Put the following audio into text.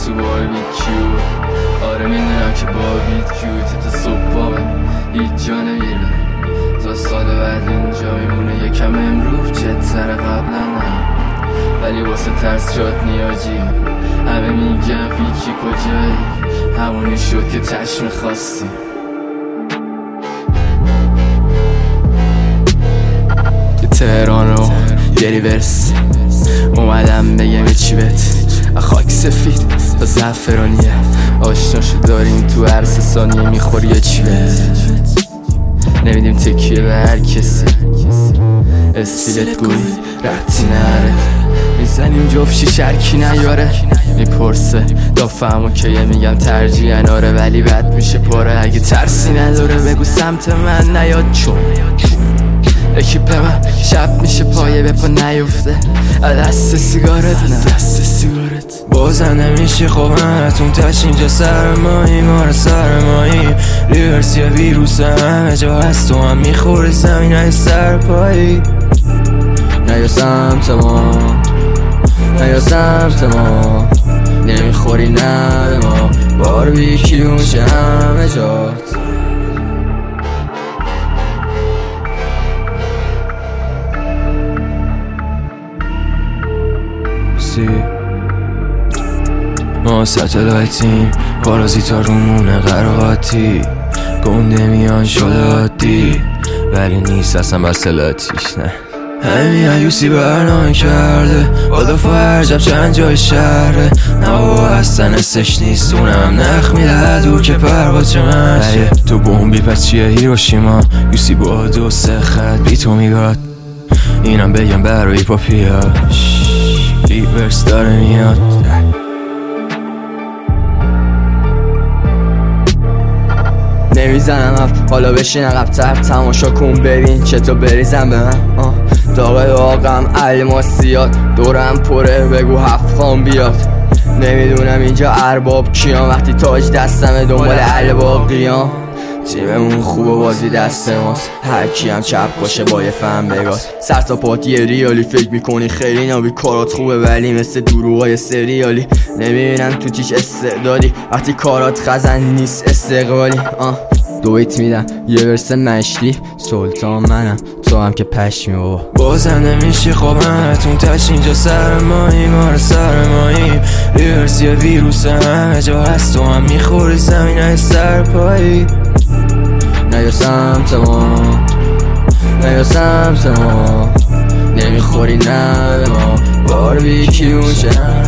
تو باربیکیو. آره میدونم که باربیکیو تا صبح بامه هیچ جا نمیره تا سال بعد اینجا میمونه. یکم امروز جدتر قبلا هم ولی واسه ترس جات نیاجی. همه میگن فیکی کجایی همونی شد که تش میخواستی. تهران رو یه ریورس اومدم بگم چی بهت. خاک سفید تا زعفرانیه آشناشو داریم تو هر 3 ثانیه میخوری یه چی بهت. نمیدیم تکیه به هر کسی استیلت گوی ربطی نره. میزنیم جفشی چرکی نیاره میپرسه دافهمو که یه میگم ترجیحاً آره ولی بد میشه پاره. اگه ترسی نداره بگو سمت من نیاد چون اکیپ من شب میشه پایه به پا نیفته دست سیگارت نه دست سیگارت بازن نمیشه خوبتون تش اینجا سرمایی ماره سرمایی ریورس یا ویروس همه جا هست و هم میخوری زمین های سرپایی. نیا سمت ما نیا سمت ما نمیخوری نه به ما باربیکیو میشه همه جات. ما ستلایتیم پارازیتا رومونه قرقاتی گنده میان شده عادی ولی نیست اصلا بسلاتیش نه. همین عیوسی برنامه کرده با دفعه هر جب چند جای شهره نه بابا هستن استش نیست اونم نخ میده دور که پرواز چه منشه. تو بومبی پس چیه هیروشیما یوسی با 2 3 خط بی تو میگاد اینم بگم برای پاپیا ریورس داره میاد. نمیزنم اف حالا بشین عقب‌تر تماشا کن ببین چطور بریزم به من. داغ داغم الماسیات دورم پره بگو 7 خان بیاد. نمیدونم اینجا ارباب کیان وقتی تاج دستمه دنبال الباقیان. تیممون خوبه بازی دست ماست هر کی هم چپ باشه با یه فهم بگاست. سر تا پات یه ریالی فکر میکنی خیلی نبی کارات خوبه ولی مثل دروغای سریالی. نمیبینم تو تیش استعدادی وقتی کارات خزن نیست استقلالی. دویت میدم یه ورس مشتی سلطان منم تو هم که پشمی بابا. بازن نمیشه خوبتون تش اینجا سرمایی ماره سرمایی ریورس یا ویروس همه جا هست و هم میخوری زمین های سرپایی. نیا سمت ما نیا سمت ما نمیخوری نه به ما باربیکیو میشه